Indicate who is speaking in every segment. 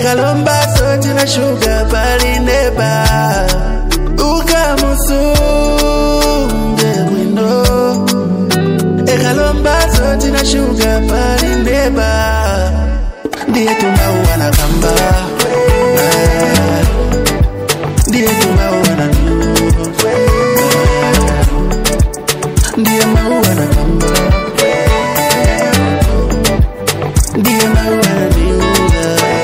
Speaker 1: Ekalomba soji na sugar pali neba. Ukamusunge wino. Ekalomba soji na sugar pali neba. Diye tumawana kamba. Diye tumawana nuwe. Diye mawana kamba. Diye mawana nuwe.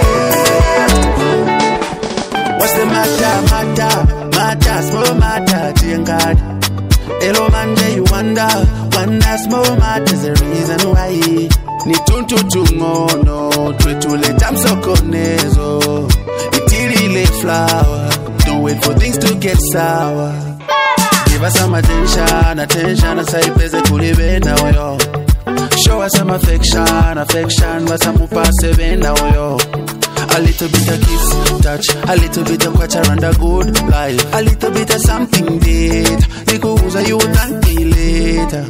Speaker 1: What's the matter, small matter, Jingard. Hello Monday, you wonder small matter, the reason why. Ni tuntu ngono, twetule tamsokonezo. Itilile flower, don't wait for things to get sour. Give us some attention, asaipeze kulibe na weyo. Show us some affection, wasamupase benda weyo. A little bit of kiss, touch, a little bit of watch around a good life. A little bit of something dead, nikuuza you will thank me later.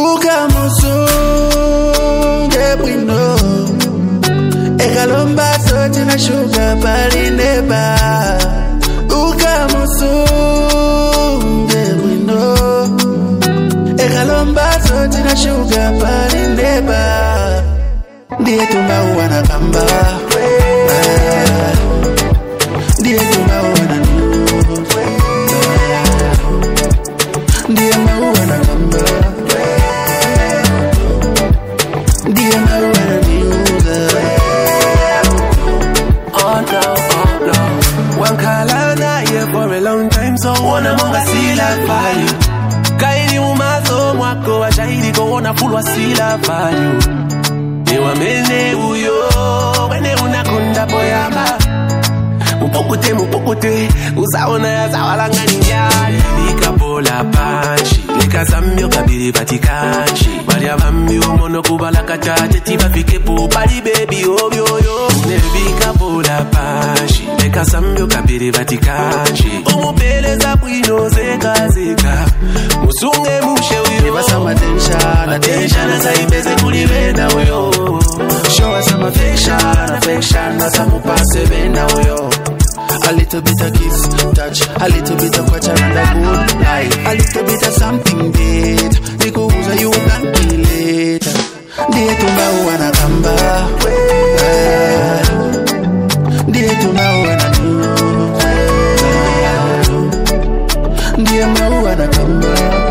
Speaker 1: Ukamusunge wino. Ekalomba soji na sugar pali neba. Ukamusunge wino. Ekalomba soji na sugar pali neba. Diye tumawana kamba. Diye tumawana nuwe. Diye mawana kamba. Diye mawana nuwe.
Speaker 2: Oh no. One kalana here for a long time, so wanna monga sila value. Kaini umazo mwako wa shahidi kuona full wa sila value. Niwa mene uyo, wene unakonda boyama. Mupokute, usaona ya zawalanga ninyari. Lika bola panshi, lika zamyo kabiri vatikanshi. Bari avambi umono kubala kachache, tiba fike po, bari baby obyo yo. Nebika bola panshi, lika zamyo kabiri vatikanshi. Umupeleza bwino zeka. Musunge mushe uyo.
Speaker 1: Give us some attention,
Speaker 2: asaipeze kulibe na uyo.
Speaker 1: Show us some affection, wasamupase benda uyo. A little bit of kiss, touch, a little bit of watch around a good life. A little bit of something dead, nikuuza you thank me later. Diye tumawana kamba. Diye tumawana nuwe. Diye mawana kamba.